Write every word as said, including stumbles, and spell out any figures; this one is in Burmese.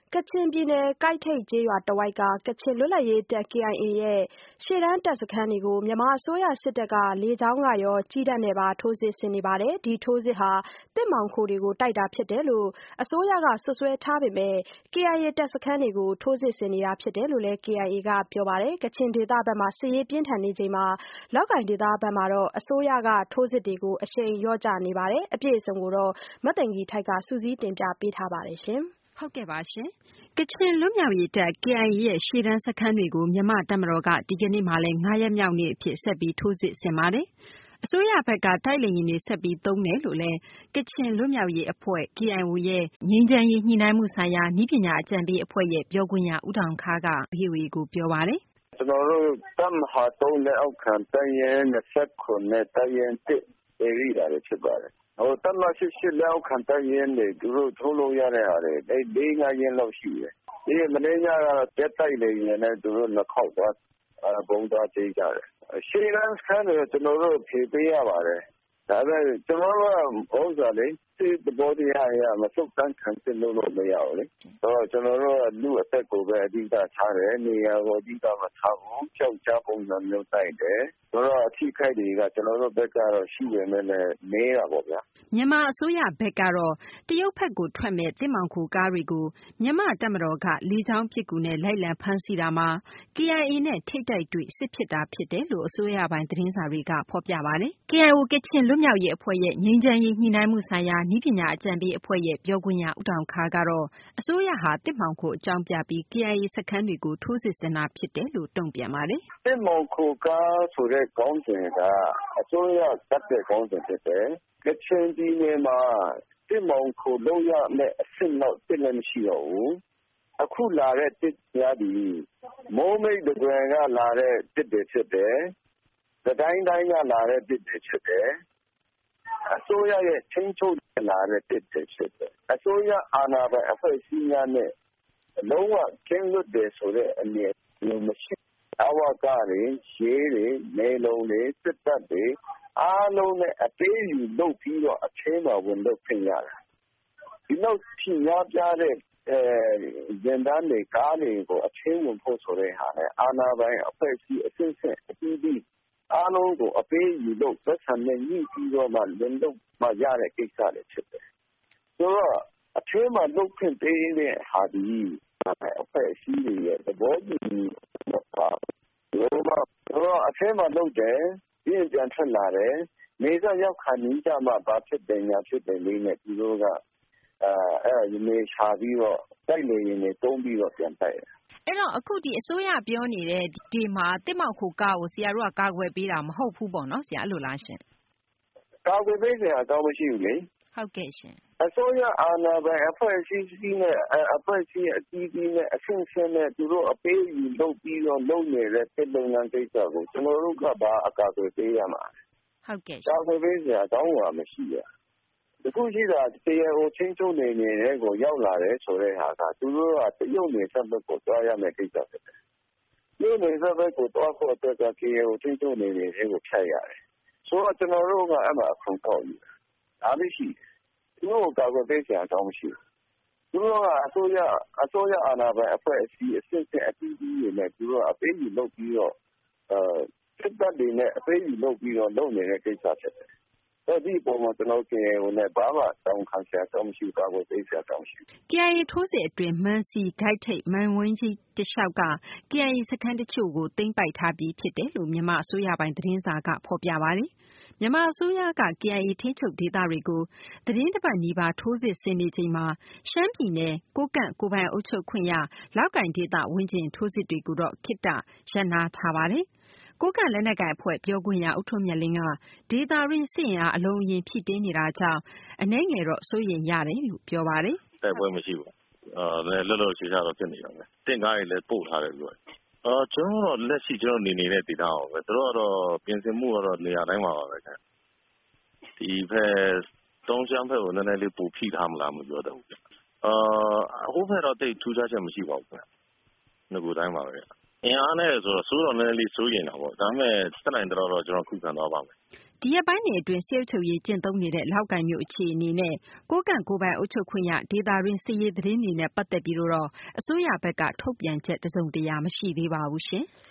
ကချင်ပြည်နယ်ကိုက်ထိပ်ကျေးရွာတဝိုက်ကကချင်လွတ်လပ်ရေးတပ် K I A ရဲ့ရှေ့တန်းတပ်စခန်းတွေကိုမြန်မာအစိုးရစစ်တပ်ကလေကြောင်းကရောကြည်းတပ်နဲ့ပါထိုးစစ်ဆင်နေပါတယ်။ဒီထိုးစစ်ဟာတစ်မှောင်ခိုတွေကိုတိုက်တာဖြစ်တယ်လို့အစိုးရကစွပ်စွဲထားပေမဲ့ K I A တပ်စခန်းတွေကိုထိုးစစ်ဆင်နေတာဖြစ်တယ်လို့လည်း K I A ကပြောပါတယ်။ကချင်ဒေသဘက်မှာစစ်ရေးပြင်းထန်နေချိန်မှာလောက်ကိုင်ဒေသဘက်မှာတော့အစိုးရကထိုးစစ်တွေကိုအရှိန်လျော့ကျနေပါတယ်။အပြည့်အစုံကိုတော့မသိင်္ဂီထိုက်ကစုစည်းတင်ပြပေးထားပါတယ်ရှင်။ဟုတ်ကဲ့ပါရှင်။ကချင်လွတ်မြောက်ရေးတပ် K I A ရဲ့ရှေ့တန်းစခန်းတွေကိုမြန်မာတပ်မတော်ကဒီကနေ့မှလည်း၅ရက်မြောက်နေ့အဖြစ်ဆက်ပြီးထိုးစစ်ဆင်ပါတယ်။အစိုးရဘက်ကတိုက်လေယာဉ်တွေဆက်ပြီးသုံးတယ်လို့လည်းကချင်လွတ်မြောက်ရေးအဖွဲ့ K I O ရဲ့ငြိမ်းချမ်းရေးညှိနှိုင်းမှုဆိုင်ရာနည်းပညာအကြံပေးအဖွဲ့ရဲ့ပြောခွင့်ရဦးတောင်ခါးက ဗွီအိုအေကိုပြောပါတယ်။ကျွန်တော်တို့တပ်မဟာသုံးလက်အောက်ခံတပ်ရင်း၂၇နဲ့တပ်ရင်းတစ်ဧရိယာတွေဖြစ်ပါတယ်။ဟိုတပ်မရှစ်ရှစ်လက်အောက်ခံတပ်ရင်းတွေသူတို့ထိုးလို့ရတဲ့ဟာတွေအဲလေးငါးရင်းလောက်ရှိတယ်။ဒီမနေ့ညကတော့တက်တိုက်လေရင်လည်းသူတို့နှစ်ခေါက်သွားဘုံသွားကြိတ်ကြတယ်။ရှေ့တန်းစခန်းတွေကျွန်တော်တို့ဖြေပေးရပါတယ်။ဒါပေမဲ့ကျွန်တော်တို့ကဘုံစားလေဒီဘောတရားရမစုတ်တန်းခံစစ်လို့လို့မရဘူးလေ။တော့ကျွန်တော်တို့လူအသက်ကိုပဲအဓိကထားတယ်နေရာကိုအဓိကမထားဘူး။ကြောက်ကြပုံစံမျိုးတိုက်တယ်။ဆိုတော့အထိခိုက်တွေကကျွန်တော်တို့ဘက်ကတော့ရှိရမယ်နဲ့နေရပါဗျာ။မြန်မာအစိုးရဘက်ကတော့တရုတ်ဘက်ကိုထွက်မဲ့တစ်မောင်ခိုကားတွေကိုမြန်မာတပ်မတော်ကလေကြောင်းပစ်ကူနဲ့လိုက်လံဖမ်းဆီးတာမှာ K I A နဲ့ထိတိုက်တွေ့စစ်ဖြစ်တာဖြစ်တယ်လို့အစိုးရပိုင်းသတင်းစာတွေကဖော်ပြပါတယ်။ K I O ကချင်လွတ်မြောက်ရေးအဖွဲ့ရဲ့ငြိမ်းချမ်းရေးညှိနှိုင်းမှုဆိုင်ရာနည်းပညာအကြံပေးအဖွဲ့ရဲ့ပြောခွင့်ရဦးတောင်ခါးကတော့အစိုးရဟာတစ်မှောင်ခိုအကြောင်းပြပြီး K I A စခန်းတွေကိုထိုးစစ်ဆင်တာဖြစ်တယ်လို့တုံ့ပြန်ပါတယ်။တစ်မှောင်ခိုကားဆိုတဲ့ခေါင်းစဉ်ကအစိုးရတပ်တဲ့ခေါင်းစဉ်ဖြစ်တယ်။ကချင်ပြည်နယ်မှာတစ်မှောင်ခိုလုပ်ရမယ့်အဆင့်တော့တစ်လည်းမရှိတော့ဘူး။အခုလာတဲ့တစ်များသည်မိုးမိတ်တကွယ်ကလာတဲ့တစ်တွေဖြစ်တယ်။တတိုင်းတိုင်းကလာတဲ့တစ်တွေဖြစ်တယ်။အစိုးရရဲ့ချင်းချုပ်လာတဲ့တစ်တွေဖြစ်တယ်။အစိုးရအာဏာပိုင်အဖွဲ့အစည်းများနဲ့လုံးဝကင်းလွတ်တယ်ဆိုတဲ့အနေနဲ့မရှိအဝကတွေရှေးတွေနေလုံးတွေစစ်တပ်တွေအားလုံးနဲ့အသေးယူလုပ်ပြီးတော့အချင်းတော်ဝင်လုပ်ခင်ရတာဒီလောက်ဖြစ်များပြတဲ့အဲဂျန်ဒန်တွေကားတွေကိုအချင်းဝင်ဖို့ဆိုတဲ့ဟာနဲ့အာဏာပိုင်အဖွဲ့အစည်းအစစ်စစ်အပြီးပြီးအားလုံးကိုအပေးယူလုပ်သက်ဆံနဲ့ညှိပြီးတော့မှလင်းလုပ်မှရတဲ့ကိစ္စတွေဖြစ်တယ်ဆိုတော့အချင်းမှလုပ်ခင်ပေးတဲ့ဟာဒီအဖွဲ့အစည်းတွေရဲ့သဘောတူညီပါလို့တော့အချင်းမှလုပ်တယ်ပြင်ပြန်ထွက်လာတယ်နေစားရောက်ခံနေကြမှာဘာဖြစ်တယ်ညာဖြစ်တယ်လေးနဲ့ဒီလိုကအဲအဲနေရှာပြီးတော့တိုက်လေရင်တွေတုံးပြီးတော့ပြန်တိုက်တယ်အဲ့တော့အခုဒီအစိုးရပြောနေတဲ့ဒီမှာတစ်မောက်ခိုကားကိုဆရာတို့ကကာကွယ်ပေးတာမဟုတ်ဘူးပေါ့နော်ဆရာအဲ့လိုလားရှင်ကာကွယ်ပေးစရာအကြောင်းမရှိဘူးလေဟုတ်ကဲ့ရှင်အစိုးရအာဏာပိုင်အဖွဲ့အစည်းကြီးနဲ့အဖွဲ့အစည်းအကြီးကြီးနဲ့အဆင့်ဆင့်နဲ့သူတို့အပေးယူလုပ်ပြီးတော့လုပ်နေတဲ့ပြည်လုံငန်းကိစ္စကိုကျွန်တော်တို့ကဘာအကာအကွယ်ပေးရမှာဟုတ်ကဲ့ကာကွယ်ပေးစရာအကြောင်းကမရှိရဒီခုရှိတာတရားဟိုချင်းချုံနေနေတဲ့ကိုရောက်လာတယ်ဆိုတဲ့ဟာကသူတို့ကတရုတ်နေဆက်ဘက်ကိုတွားရမယ်ကိစ္စဖြစ်တယ်။ဒီနေဆက်ဘက်ကိုတွားဖို့အတွက်ကတရားဟိုချင်းချုံနေနေတဲ့ကိုဖြတ်ရတယ်။ဆိုတော့ကျွန်တော်တို့ကအဲ့မှာအခွန်ကောက်ယူတာ။ဒါမရှိသူတို့ကာကွယ်ပေးစရာအကြောင်းမရှိဘူး။သူတို့ကအစိုးရအစိုးရအာဏာပိုင်အဖွဲ့အစည်းအစစ်အစစ်အပြီးပြီးတွေနဲ့သူတို့အပေးယူလုပ်ပြီးတော့အဲစစ်တပ်တွေနဲ့အပေးယူလုပ်ပြီးတော့လုပ်နေတဲ့ကိစ္စဖြစ်တယ်။ဒီပုံမှာကျွန်တော်ကဟိုနဲ့ဘာမှတောင်းခံစရာတောင်းမရှိကာကိုသိစရာတောင်းရှိ K I A ထိုးစစ်အတွင်းမန်စီဂိုက်ထိတ်မန်ဝင်းကြီးတလျှောက်က K I A စခန်းတချို့ကိုသိမ်းပိုက်ထားပြီးဖြစ်တယ်လို့မြန်မာအစိုးရပိုင်းသတင်းစာကဖော်ပြပါတယ်။မြန်မာအစိုးရက K I A ထိန်းချုပ်ဒေသတွေကိုသတင်းတပတ်နီးပါးထိုးစစ်ဆင်နေချိန်မှာရှမ်းပြည်နယ်ကိုကန့်ကိုပိုင်အုပ်ချုပ်ခွင့်ရလောက်ကိုင်ဒေသဝန်းကျင်ထိုးစစ်တွေကိုတော့ခေတ္တရပ်နားထားပါတယ်။ကိုကန့်လက်နက်ကိုင်အဖွဲ့ပြောခွင့်ရဦးထွန်းမြတ်လင်းကဒေသရင်းစစ်ရင်အားအလုံးအရင်ဖြစ်တင်းနေတာကြောင့်အနှဲငယ်တော့စိုးရိမ်ရတယ်လို့ပြောပါတယ်။တိုက်ပွဲမရှိဘူး။အဲလည်းလောလောဆယ်ကတော့ဖြစ်နေတယ်။တင်ကားတွေလည်းပို့ထားတယ်လို့။အော်ကျွန်တော်တို့လက်ရှိကျွန်တော်နေနေတဲ့ဒေသအောင်ပဲ။တို့ကတော့ပြင်ဆင်မှုကတော့နေရာတိုင်းမှာပါပဲခင်။ဒီဖက်တုံးချမ်းဖက်ကိုနည်းနည်းလေးပူဖိထားမလားမပြောတော့ဘူး။အာဟိုဖက်တော့တိတ်ထူးခြားချက်မရှိပါဘူးခင်။ငါကိုတိုင်းပါပဲ။အင်အားနဲ့ဆိုတော့စိုးတော်နည်းနည်းလေးစိုးရင်တာပေါ့ဒါပေမဲ့တက်နိုင်တော့တော့ကျွန်တော်ခုခံသွားပါမယ်ဒီရက်ပိုင်းတွေအတွင်းစစ်အုပ်ချုပ်ရေးကျင့်သုံးနေတဲ့လောက်ကိုင်မြို့အခြေအနေနဲ့ကိုးကန့်ကိုယ်ပိုင်အုပ်ချုပ်ခွင့်ရဒေသတွင်းစစ်ရေးသတင်းတွေနဲ့ပတ်သက်ပြီးတော့အစိုးရဘက်ကထုတ်ပြန်ချက်တစုံတရာမရှိသေးပါဘူးရှင်။